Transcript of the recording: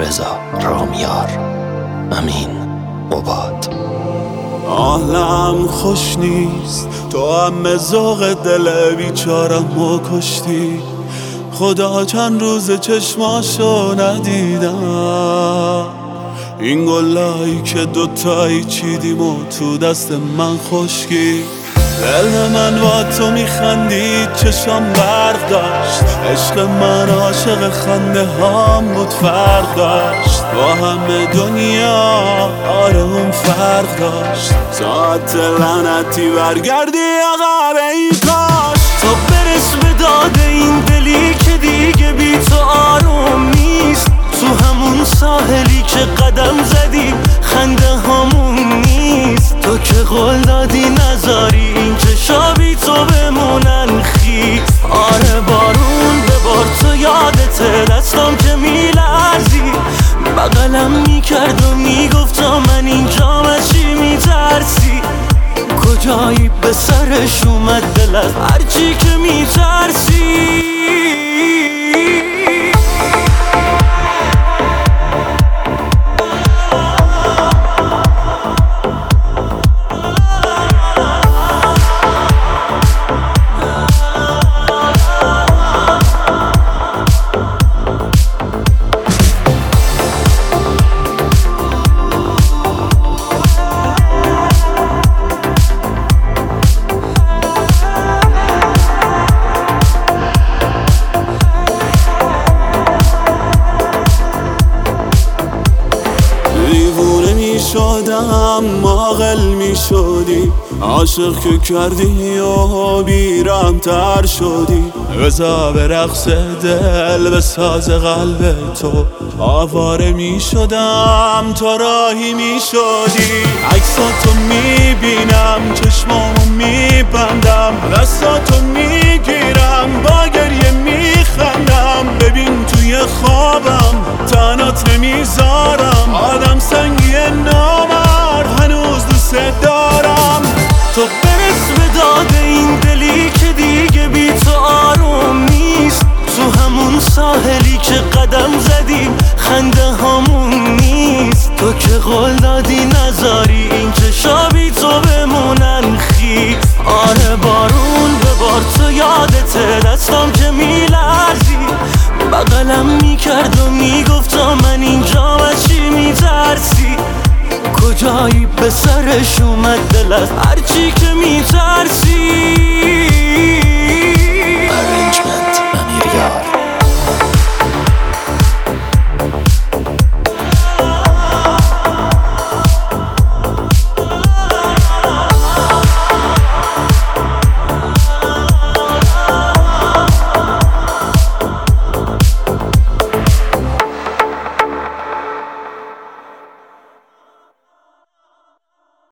رضا رامیار، امین قباد. حالم خوش نیست، تو هم ذوق دل بیچارمو کشتی. خدا چند روز چشماشو ندیدم، این گلایی که دوتایی چیدیم و تو دست من خشکی. دل من با تو میخندید، چشم برق داشت، عشق من عاشق خنده هام بود، فرق داشت با همه دنیا، آره اون فرق داشت. ساعت لعنتی برگردی عقب ای کاش، تو برس به داد این دلی که دیگه بی تو آروم نیست. تو همون ساحلی که قدم زدی خنده هامون نیست. تو که قول دادی نذاری این چشا بی تو بمونن خیس. آره بارون ببار، تو یادته دستم که میلرزی، بغلم میکرد و میگفتا من اینجام از چی میترسی. کجایی به سرش اومد دل از هرچی که میترسی. شدم عاقل می شدی، عاشق که کردی و بیرحم‌تر شدی. بزا به رقص دل به ساز قلب تو آواره می شدم، تا راهی می شدی. عکساتو می بینم، چشمامو می بندم، دستاتو می گیرم، با گریه می خندم. ببین توی خوابم تنات نمیذارم، آدم سنگی نامرد هنوز دوست دارم. تو برس به داد این دلی که دیگه بی تو آروم نیست. تو همون ساحلی که قدم زدیم خنده هامون نیست. تو که قول دادی نذاری این چشا بی تو بمونن خیس. آره بارون ببار، تو یادته دستم که میلرزی، بغلم میکرد و میگفتا من اینجام از چی میترسی. کجایی به سرش اومد دل از هرچی که میترسی.